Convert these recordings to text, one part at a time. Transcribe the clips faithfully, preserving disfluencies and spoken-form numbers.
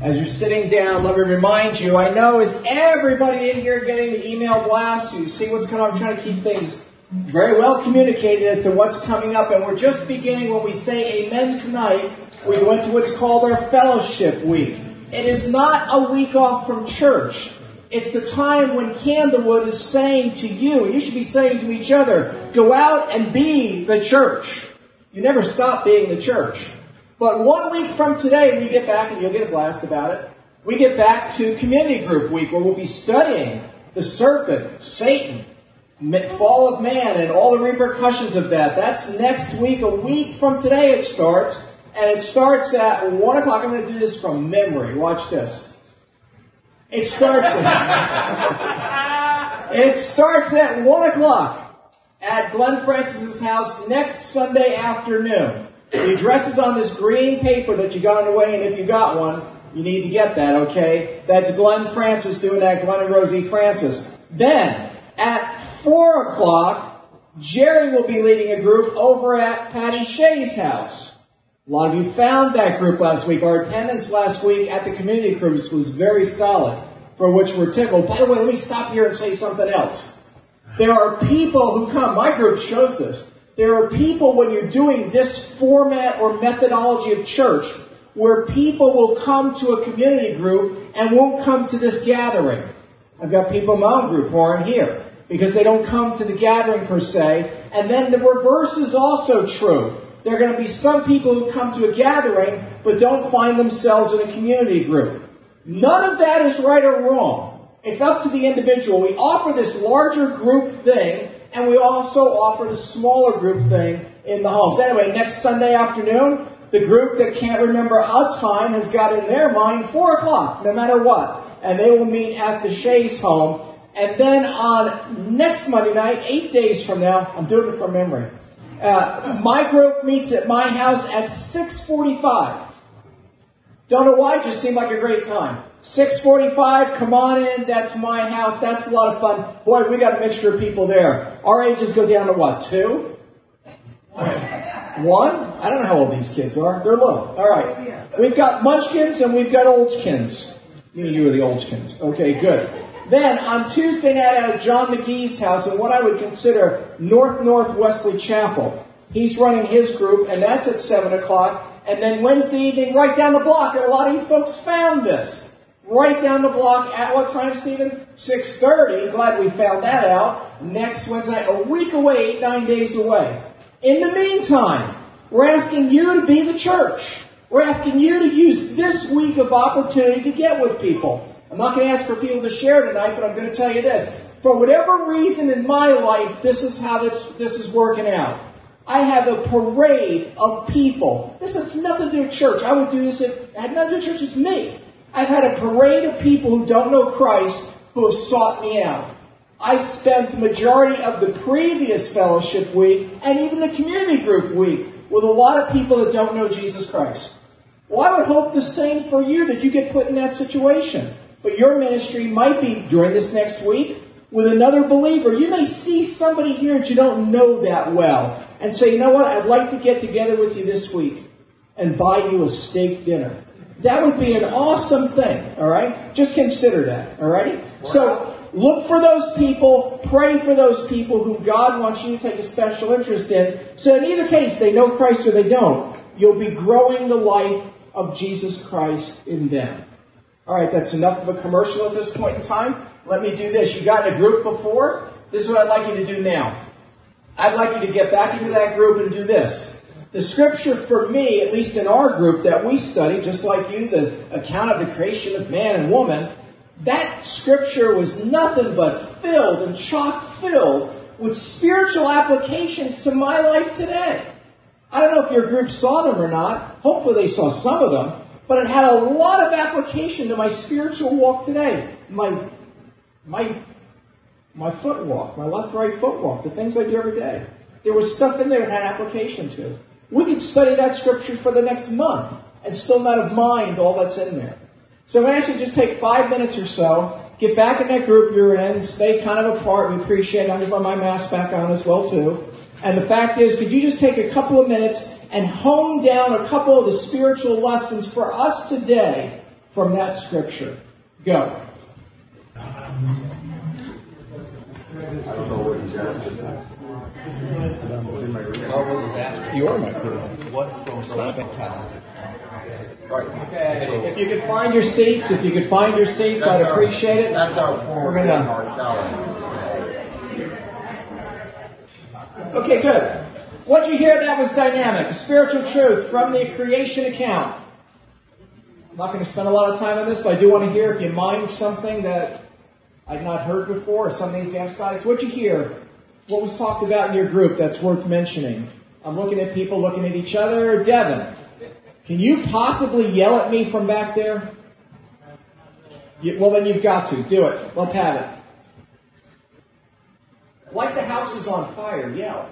As you're sitting down, let me remind you, I know, is everybody in here getting the email blasts? You see what's going on? I'm trying to keep things very well communicated as to what's coming up. And we're just beginning when we say amen tonight. We go into what's called our fellowship week. It is not a week off from church. It's the time when Candlewood is saying to you, and you should be saying to each other, go out and be the church. You never stop being the church. But one week from today, we get back, and you'll get a blast about it, we get back to community group week, where we'll be studying the serpent, Satan, fall of man, and all the repercussions of that. That's next week. A week from today it starts, and it starts at one o'clock. I'm going to do this from memory. Watch this. It starts at, it starts at one o'clock at Glenn Francis's house next Sunday afternoon. The address is on this green paper that you got on the way, and if you got one, you need to get that, okay? That's Glenn Francis doing that, Glenn and Rosie Francis. Then, at four o'clock, Jerry will be leading a group over at Patty Shea's house. A lot of you found that group last week. Our attendance last week at the community groups was very solid, for which we're tickled. By the way, let me stop here and say something else. There are people who come, my group shows this, there are people when you're doing this format or methodology of church where people will come to a community group and won't come to this gathering. I've got people in my own group who aren't here because they don't come to the gathering per se. And then the reverse is also true. There are going to be some people who come to a gathering but don't find themselves in a community group. None of that is right or wrong. It's up to the individual. We offer this larger group thing, and we also offer the smaller group thing in the homes. Anyway, next Sunday afternoon, the group that can't remember a time has got in their mind four o'clock, no matter what. And they will meet at the Shea's home. And then on next Monday night, eight days from now, I'm doing it from memory, uh, my group meets at my house at six forty-five. Don't know why, it just seemed like a great time. six forty-five, come on in, that's my house, that's a lot of fun. Boy, we got a mixture of people there. Our ages go down to what, two? One? I don't know how old these kids are. They're little. All right. We've got munchkins and we've got oldskins. You you are the oldskins. Okay, good. Then on Tuesday night at John McGee's house in what I would consider North North Wesley Chapel, he's running his group, and that's at seven o'clock. And then Wednesday evening, right down the block, and a lot of you folks found this. Right down the block at what time, Stephen? six thirty. Glad we found that out. Next Wednesday, a week away, eight, nine days away. In the meantime, we're asking you to be the church. We're asking you to use this week of opportunity to get with people. I'm not going to ask for people to share tonight, but I'm going to tell you this. For whatever reason in my life, this is how this, this is working out. I have a parade of people. This has nothing to do with church. I would do this if it had nothing to do with church. It's me. I've had a parade of people who don't know Christ who have sought me out. I spent the majority of the previous fellowship week and even the community group week with a lot of people that don't know Jesus Christ. Well, I would hope the same for you, that you get put in that situation. But your ministry might be during this next week with another believer. You may see somebody here that you don't know that well and say, you know what, I'd like to get together with you this week and buy you a steak dinner. That would be an awesome thing, all right? Just consider that, all right? So look for those people, pray for those people who God wants you to take a special interest in. So in either case, they know Christ or they don't, you'll be growing the life of Jesus Christ in them. All right, that's enough of a commercial at this point in time. Let me do this. You got in a group before? This is what I'd like you to do now. I'd like you to get back into that group and do this. The scripture for me, at least in our group that we study, just like you, the account of the creation of man and woman, that scripture was nothing but filled and chock filled with spiritual applications to my life today. I don't know if your group saw them or not. Hopefully they saw some of them. But it had a lot of application to my spiritual walk today. My, my, my foot walk, my left-right foot walk, the things I do every day. There was stuff in there that had application to it. We could study that scripture for the next month and still not have mind all that's in there. So I'm going to ask you to just take five minutes or so, get back in that group you're in, stay kind of apart. We appreciate it. I'm going to put my mask back on as well, too. And the fact is, could you just take a couple of minutes and hone down a couple of the spiritual lessons for us today from that scripture. Go. I don't know what he's asking. You are my crew. What from Slavic town? Right. Okay. If you could find your seats, if you could find your seats, I'd appreciate it. That's our form. We're gonna. Okay, good. What you hear, that was dynamic. Spiritual truth from the creation account. I'm not going to spend a lot of time on this, but I do want to hear if you mind something that I've not heard before or something to emphasize. What you hear? What was talked about in your group that's worth mentioning? I'm looking at people looking at each other. Devin, can you possibly yell at me from back there? You, well, then you've got to. Do it. Let's have it. Like the house is on fire, yell.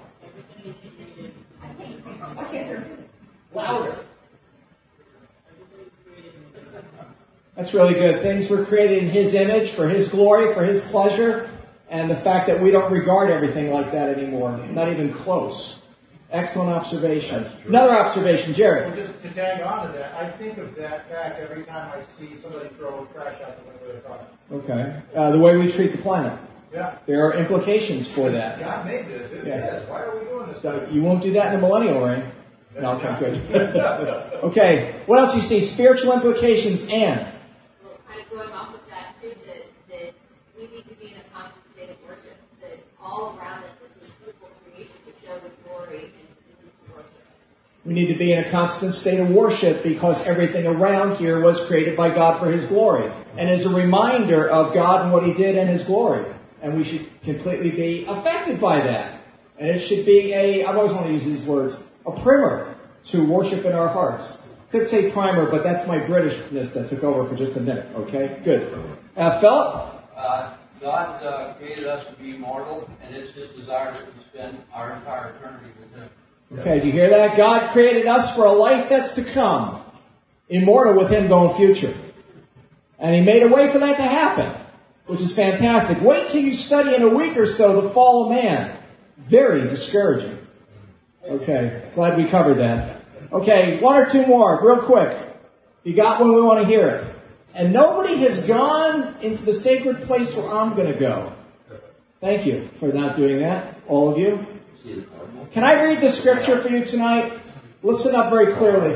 I can't hear. Louder. That's really good. Things were created in His image, for His glory, for His pleasure, and the fact that we don't regard everything like that anymore, not even close. Excellent observation. Another observation, Jerry. Well, just to tag on to that, I think of that fact every time I see somebody throw trash out the window of their car. Okay. Uh, the way we treat the planet. Yeah. There are implications for that. God made this. It's Yeah. His. Why are we doing this? So you won't do that in the millennial reign. No, okay, good. Okay. What else you see? Spiritual implications and. Well, kind of going off of that too, that, that we need to be in a constant state of worship. That all around us is this beautiful creation to show His glory and we need to worship. We need to be in a constant state of worship because everything around here was created by God for His glory. And is a reminder of God and what He did in His glory. And we should completely be affected by that. And it should be a, I've always wanted to use these words, a primer to worship in our hearts. Could say primer, but that's my Britishness that took over for just a minute. Okay, good. Uh, Philip? Uh, God uh, created us to be immortal, and it's His desire that we spend our entire eternity with Him. Okay, do you hear that? God created us for a life that's to come. Immortal with Him going future. And He made a way for that to happen, which is fantastic. Wait till you study in a week or so the fall of man. Very discouraging. Okay, glad we covered that. Okay, one or two more, real quick. You got one, we want to hear it. And nobody has gone into the sacred place where I'm going to go. Thank you for not doing that, all of you. Can I read the scripture for you tonight? Listen up very clearly.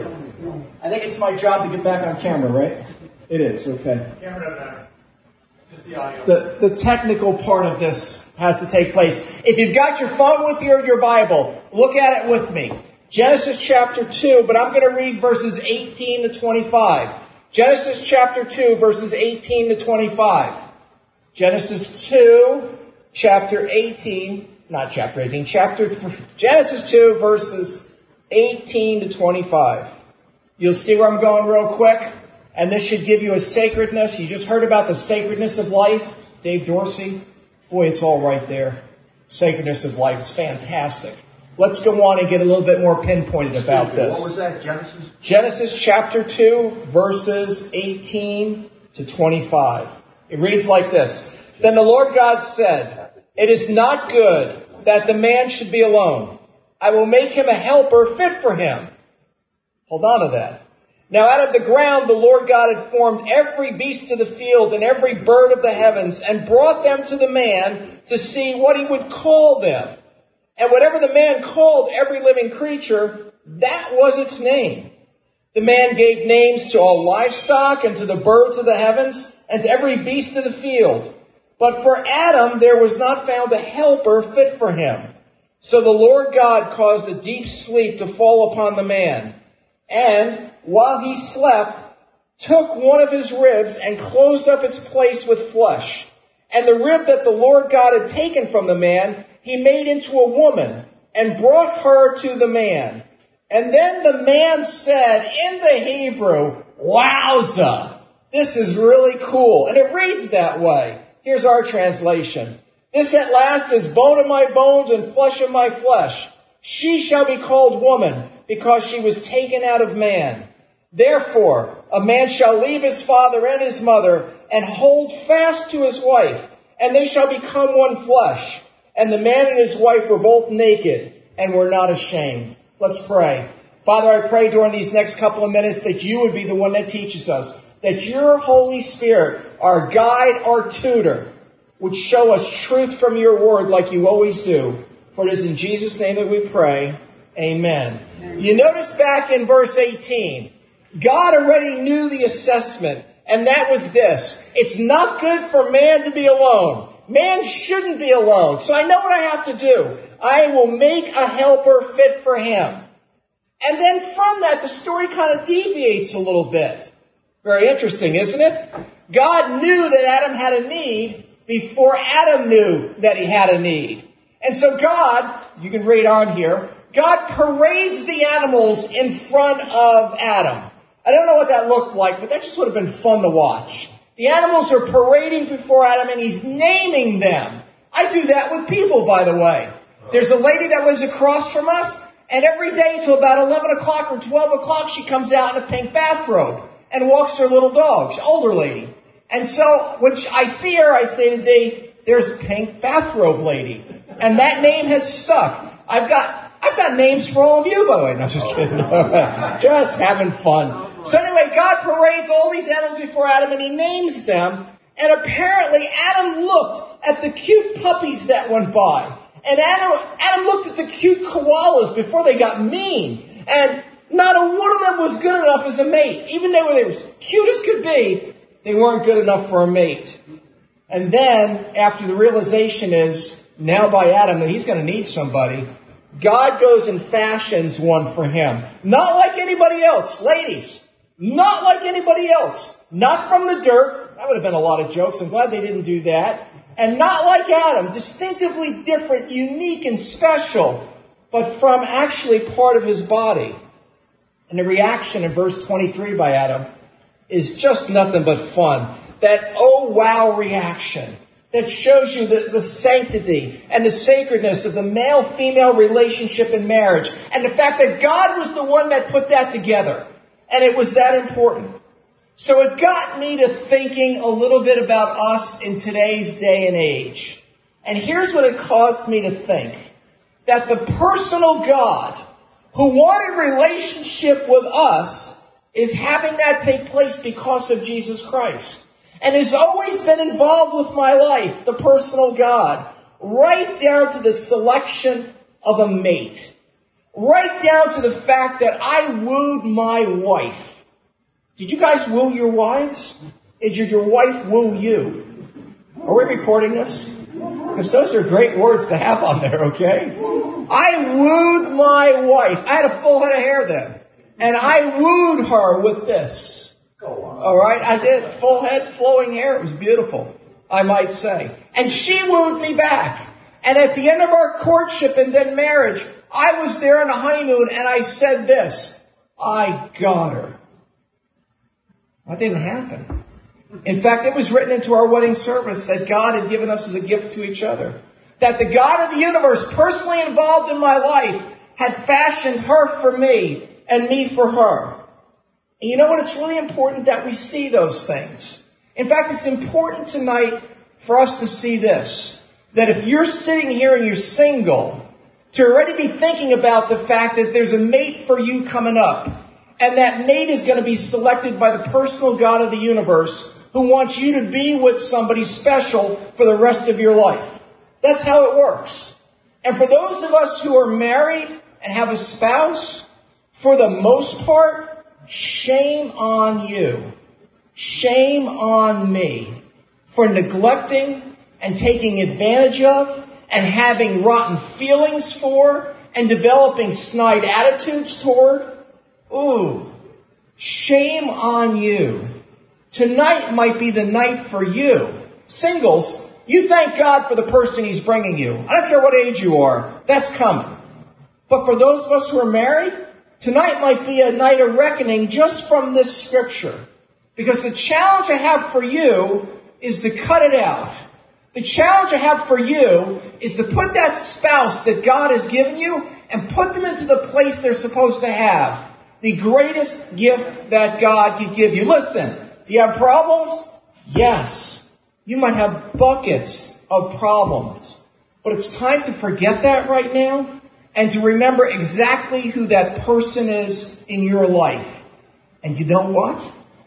I think it's my job to get back on camera, right? It is, okay. Camera doesn't matter. Just the audio. The, the technical part of this has to take place. If you've got your phone with you or your Bible, look at it with me. Genesis chapter two, but I'm going to read verses eighteen to twenty-five. Genesis chapter two, verses eighteen to twenty-five. Genesis two, chapter eighteen, not chapter eighteen, chapter, Genesis two, verses eighteen to twenty-five. You'll see where I'm going real quick. And this should give you a sacredness. You just heard about the sacredness of life. Dave Dorsey. Boy, it's all right there. Sacredness of life. It's fantastic. Let's go on and get a little bit more pinpointed about this. What was that, Genesis? Genesis chapter two, verses eighteen to twenty-five. It reads like this. Then the Lord God said, "It is not good that the man should be alone. I will make him a helper fit for him." Hold on to that. Now out of the ground the Lord God had formed every beast of the field and every bird of the heavens and brought them to the man to see what he would call them. And whatever the man called every living creature, that was its name. The man gave names to all livestock and to the birds of the heavens and to every beast of the field. But for Adam there was not found a helper fit for him. So the Lord God caused a deep sleep to fall upon the man. And while he slept, took one of his ribs and closed up its place with flesh. And the rib that the Lord God had taken from the man, he made into a woman and brought her to the man. And then the man said in the Hebrew, "Wowza, this is really cool." And it reads that way. Here's our translation. "This at last is bone of my bones and flesh of my flesh. She shall be called woman, because she was taken out of man. Therefore, a man shall leave his father and his mother and hold fast to his wife, and they shall become one flesh. And the man and his wife were both naked and were not ashamed." Let's pray. Father, I pray during these next couple of minutes that you would be the one that teaches us, that your Holy Spirit, our guide, our tutor, would show us truth from your word like you always do. For it is in Jesus' name that we pray. Amen. Amen. You notice back in verse eighteen, God already knew the assessment, and that was this. It's not good for man to be alone. Man shouldn't be alone. So I know what I have to do. I will make a helper fit for him. And then from that, the story kind of deviates a little bit. Very interesting, isn't it? God knew that Adam had a need before Adam knew that he had a need. And so God, you can read on here, God parades the animals in front of Adam. I don't know what that looked like, but that just would have been fun to watch. The animals are parading before Adam, and he's naming them. I do that with people, by the way. There's a lady that lives across from us, and every day till about eleven o'clock or twelve o'clock, she comes out in a pink bathrobe and walks her little dog. She's an older lady. And so when I see her, I say to Dee, there's a pink bathrobe lady. And that name has stuck. I've got I've got names for all of you, by the way. No, just kidding. Just having fun. So anyway, God parades all these animals before Adam, and he names them. And apparently Adam looked at the cute puppies that went by. And Adam, Adam looked at the cute koalas before they got mean. And not a one of them was good enough as a mate. Even though they were as cute as could be, they weren't good enough for a mate. And then, after the realization is, now by Adam, that he's going to need somebody, God goes and fashions one for him. Not like anybody else. Ladies, not like anybody else. Not from the dirt. That would have been a lot of jokes. I'm glad they didn't do that. And not like Adam. Distinctively different, unique, and special. But from actually part of his body. And the reaction in verse twenty-three by Adam is just nothing but fun. That oh wow reaction that shows you the, the sanctity and the sacredness of the male-female relationship in marriage. And the fact that God was the one that put that together. And it was that important. So it got me to thinking a little bit about us in today's day and age. And here's what it caused me to think. That the personal God who wanted relationship with us is having that take place because of Jesus Christ. And has always been involved with my life, the personal God, right down to the selection of a mate. Right down to the fact that I wooed my wife. Did you guys woo your wives? Did your wife woo you? Are we recording this? Because those are great words to have on there, okay? I wooed my wife. I had a full head of hair then. And I wooed her with this. All right? I did. Full head, flowing hair. It was beautiful, I might say. And she wooed me back. And at the end of our courtship and then marriage, I was there on a honeymoon and I said this. I got her. That didn't happen. In fact, it was written into our wedding service that God had given us as a gift to each other. That the God of the universe, personally involved in my life, had fashioned her for me and me for her. And you know what? It's really important that we see those things. In fact, it's important tonight for us to see this. That if you're sitting here and you're single, to already be thinking about the fact that there's a mate for you coming up. And that mate is going to be selected by the personal God of the universe who wants you to be with somebody special for the rest of your life. That's how it works. And for those of us who are married and have a spouse, for the most part, shame on you. Shame on me for neglecting and taking advantage of and having rotten feelings for and developing snide attitudes toward. Ooh, shame on you. Tonight might be the night for you. Singles, you thank God for the person He's bringing you. I don't care what age you are. That's coming. But for those of us who are married, tonight might be a night of reckoning just from this scripture. Because the challenge I have for you is to cut it out. The challenge I have for you is to put that spouse that God has given you and put them into the place they're supposed to have. The greatest gift that God could give you. Listen, do you have problems? Yes. You might have buckets of problems. But it's time to forget that right now and to remember exactly who that person is in your life. And you know what?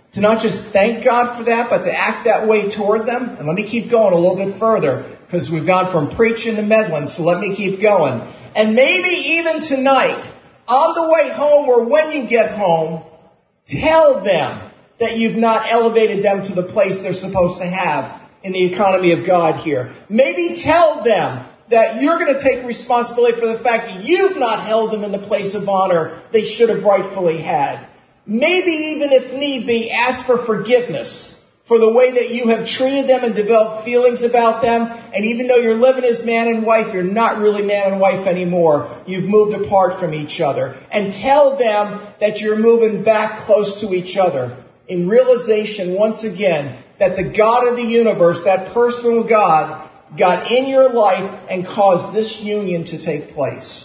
To not just thank God for that, but to act that way toward them. And let me keep going a little bit further, because we've gone from preaching to meddling, so let me keep going. And maybe even tonight, on the way home or when you get home, tell them that you've not elevated them to the place they're supposed to have in the economy of God here. Maybe tell them that you're going to take responsibility for the fact that you've not held them in the place of honor they should have rightfully had. Maybe even if need be, ask for forgiveness for the way that you have treated them and developed feelings about them. And even though you're living as man and wife, you're not really man and wife anymore. You've moved apart from each other. And tell them that you're moving back close to each other in realization, once again, that the God of the universe, that personal God, got in your life and caused this union to take place.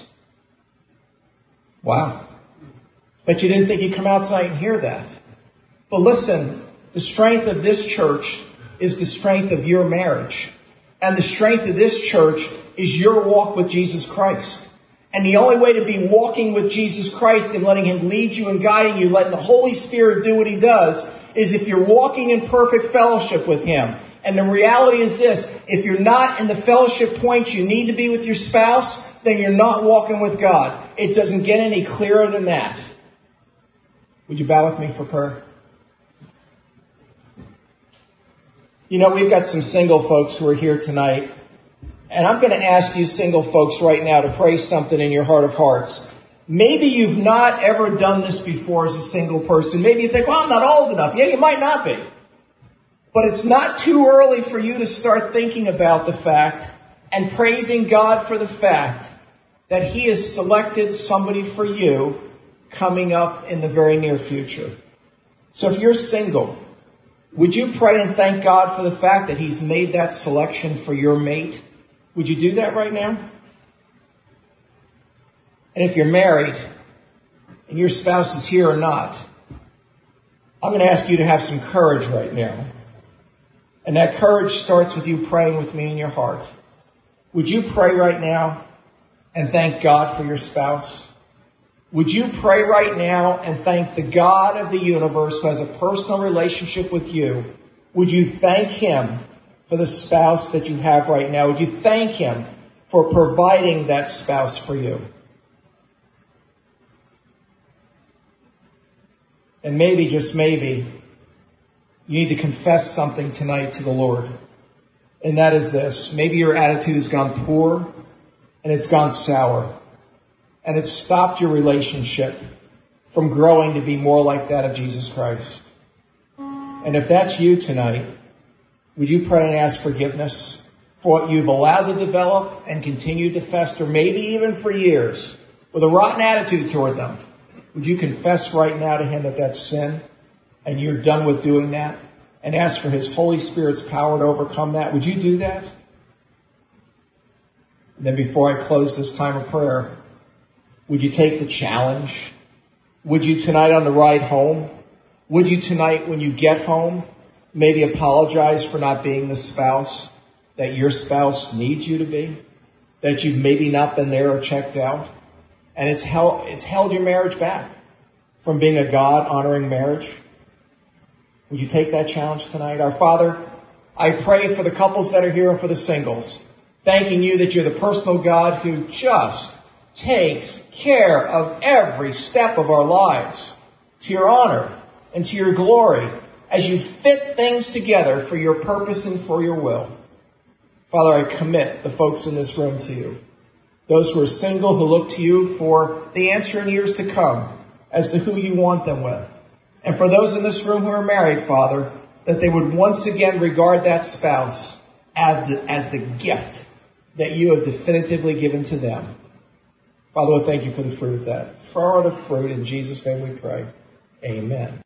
Wow. Bet you didn't think you'd come out tonight and hear that. But listen, the strength of this church is the strength of your marriage. And the strength of this church is your walk with Jesus Christ. And the only way to be walking with Jesus Christ and letting Him lead you and guiding you, letting the Holy Spirit do what He does, is if you're walking in perfect fellowship with Him. And the reality is this, if you're not in the fellowship points you need to be with your spouse, then you're not walking with God. It doesn't get any clearer than that. Would you bow with me for prayer? You know, we've got some single folks who are here tonight. And I'm going to ask you single folks right now to pray something in your heart of hearts. Maybe you've not ever done this before as a single person. Maybe you think, well, I'm not old enough. Yeah, you might not be. But it's not too early for you to start thinking about the fact and praising God for the fact that He has selected somebody for you coming up in the very near future. So if you're single, would you pray and thank God for the fact that He's made that selection for your mate? Would you do that right now? And if you're married and your spouse is here or not, I'm going to ask you to have some courage right now. And that courage starts with you praying with me in your heart. Would you pray right now and thank God for your spouse? Would you pray right now and thank the God of the universe who has a personal relationship with you? Would you thank Him for the spouse that you have right now? Would you thank Him for providing that spouse for you? And maybe, just maybe, you need to confess something tonight to the Lord. And that is this. Maybe your attitude has gone poor and it's gone sour. And it's stopped your relationship from growing to be more like that of Jesus Christ. And if that's you tonight, would you pray and ask forgiveness for what you've allowed to develop and continue to fester, maybe even for years, with a rotten attitude toward them? Would you confess right now to Him that that's sin and you're done with doing that, and ask for His Holy Spirit's power to overcome that? Would you do that? And then before I close this time of prayer, would you take the challenge? Would you tonight on the ride home? Would you tonight when you get home maybe apologize for not being the spouse that your spouse needs you to be? That you've maybe not been there or checked out? And it's held, it's held your marriage back from being a God-honoring marriage? Would you take that challenge tonight? Our Father, I pray for the couples that are here and for the singles, thanking You that You're the personal God who just takes care of every step of our lives to Your honor and to Your glory as You fit things together for Your purpose and for Your will. Father, I commit the folks in this room to You. Those who are single, who look to You for the answer in years to come as to who You want them with. And for those in this room who are married, Father, that they would once again regard that spouse as the, as the gift that You have definitively given to them. Father, we thank You for the fruit of that. For all the fruit, in Jesus' name we pray. Amen.